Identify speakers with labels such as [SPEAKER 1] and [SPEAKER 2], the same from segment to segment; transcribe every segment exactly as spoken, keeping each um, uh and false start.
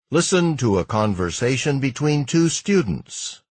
[SPEAKER 1] Listen to a conversation between two students.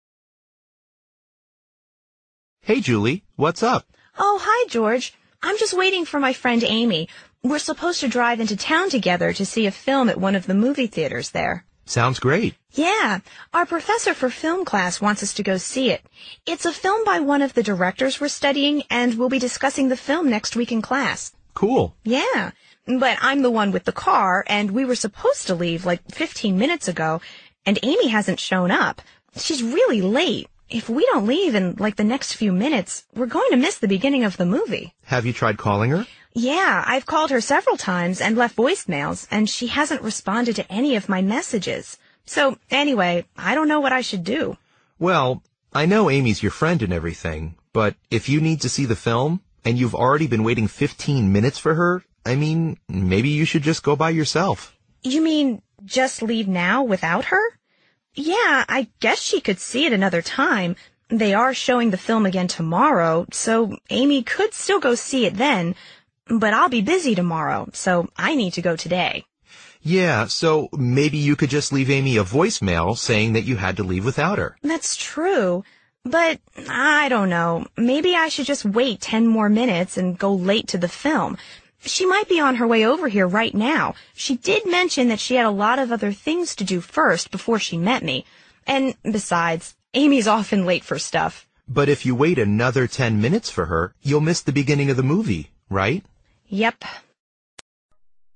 [SPEAKER 2] Hey, Julie, what's up?
[SPEAKER 3] Oh, hi, George. I'm just waiting for my friend Amy. We're supposed to drive into town together to see a film at one of the movie theaters there.
[SPEAKER 2] Sounds great.
[SPEAKER 3] Yeah, our professor for film class wants us to go see it. It's a film by one of the directors we're studying, and we'll be discussing the film next week in class.
[SPEAKER 2] Cool.
[SPEAKER 3] Yeah, but I'm the one with the car, and we were supposed to leave like fifteen minutes ago, and Amy hasn't shown up. She's really late. If we don't leave in like the next few minutes, we're going to miss the beginning of the movie.
[SPEAKER 2] Have you tried calling her?
[SPEAKER 3] Yeah, I've called her several times and left voicemails, and she hasn't responded to any of my messages. So, anyway, I don't know what I should do.
[SPEAKER 2] Well, I know Amy's your friend and everything, but if you need to see the film, and you've already been waiting fifteen minutes for her, I mean, maybe you should just go by yourself.
[SPEAKER 3] You mean just leave now without her? Yeah, I guess she could see it another time. They are showing the film again tomorrow, so Amy could still go see it then. But I'll be busy tomorrow, so I need to go today.
[SPEAKER 2] Yeah, so maybe you could just leave Amy a voicemail saying that you had to leave without her.
[SPEAKER 3] That's true. But I don't know. Maybe I should just wait ten more minutes and go late to the film. She might be on her way over here right now. She did mention that she had a lot of other things to do first before she met me. And besides, Amy's often late for stuff.
[SPEAKER 2] But if you wait another ten minutes for her, you'll miss the beginning of the movie, right?
[SPEAKER 3] Yep,